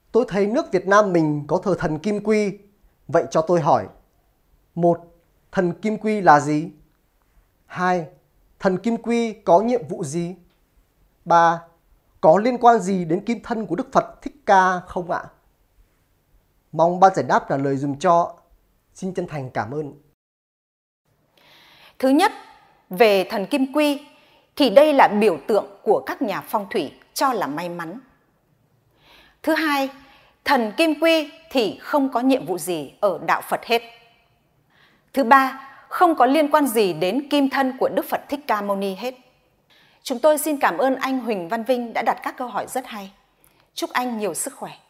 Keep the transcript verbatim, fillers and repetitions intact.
Tôi thấy nước Việt Nam mình có thờ thần Kim Quy. Vậy cho tôi hỏi. Một, thần Kim Quy là gì? Hai, thần Kim Quy có nhiệm vụ gì? Ba, có liên quan gì đến kim thân của Đức Phật Thích Ca không ạ? Mong ban giải đáp trả lời dùm cho. Xin chân thành cảm ơn. Thứ nhất, về thần Kim Quy thì đây là biểu tượng của các nhà phong thủy cho là may mắn. Thứ hai, thần Kim Quy thì không có nhiệm vụ gì ở đạo Phật hết. Thứ ba, không có liên quan gì đến kim thân của Đức Phật Thích Ca Mâu Ni hết. Chúng tôi xin cảm ơn anh Huỳnh Văn Vinh đã đặt các câu hỏi rất hay. Chúc anh nhiều sức khỏe.